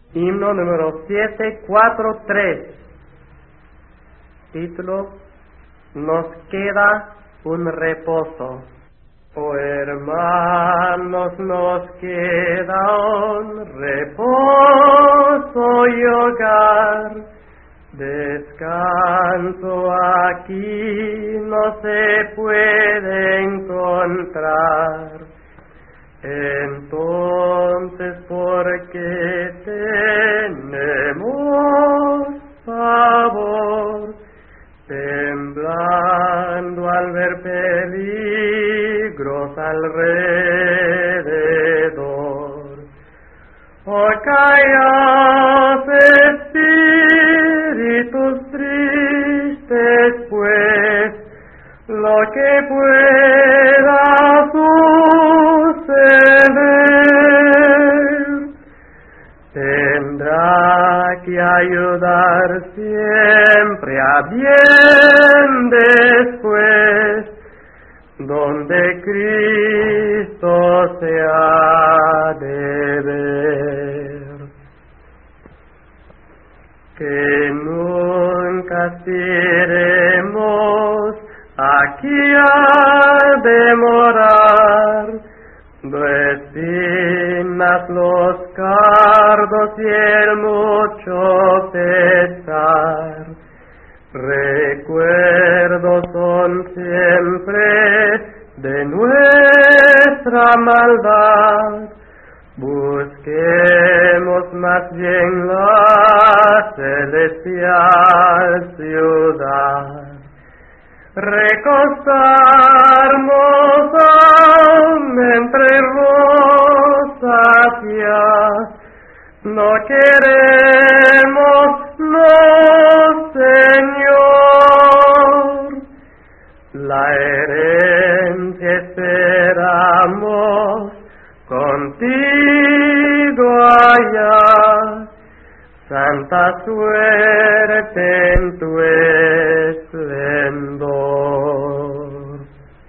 Himno número 743. Título: Nos queda un reposo. Oh hermanos, nos queda un reposo y hogar. Descanso aquí no se puede encontrar. Entonces, ¿por qué tenemos pavor, temblando al ver peligros alrededor? Oh, callad, espíritus tristes, pues, lo que pueda suceder tendrá que ayudar siempre a bien después, donde Cristo se ha de ver. Que nunca estiremos aquí a demorar, no espinas los cardos y el mucho pesar. Recuerdos son siempre de nuestra maldad. Busquemos más bien la celestial ciudad. Recostarnos entre rosas ya, no queremos, no, Señor. La herencia esperamos contigo allá, santa suerte en tu esplendor.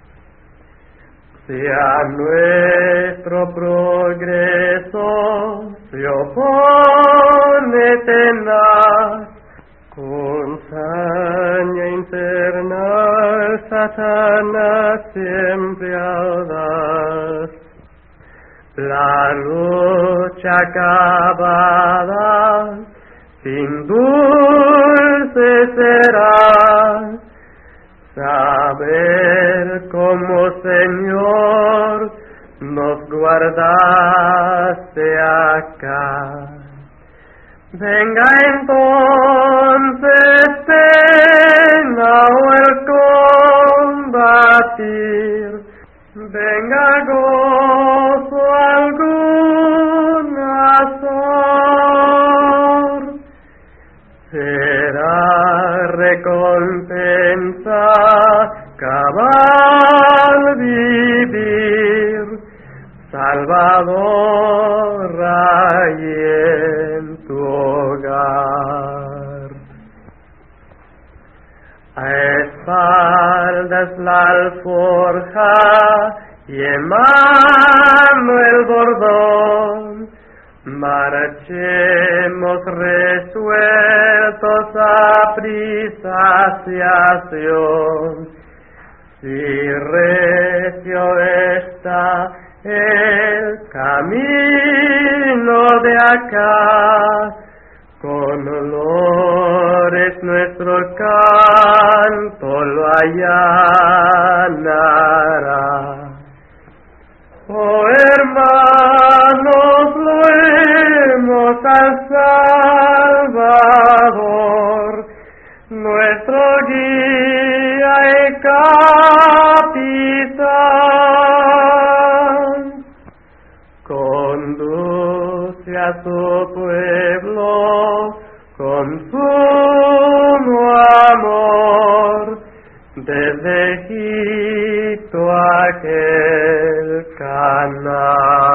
Si a nuestro progreso se opone tenaz con saña infernal, Satanás siempre audaz, la lucha acabada sin dulce será saber cómo, Señor, nos guardaste acá. Venga entonces pena o el combatir, venga gozo algún azor, será recompensa cabal vivir, Salvador hay en tu hogar. A espaldas la alforja y en mano el bordón, marchemos resueltos a prisa hacia Sion. Si recio está el camino de acá, con olores nuestro canto lo allanará. Oh hermanos, loemos al Salvador, nuestro guía y capitán. Conduce a su pueblo con sumo amor, desde Egipto a aquel Canaán.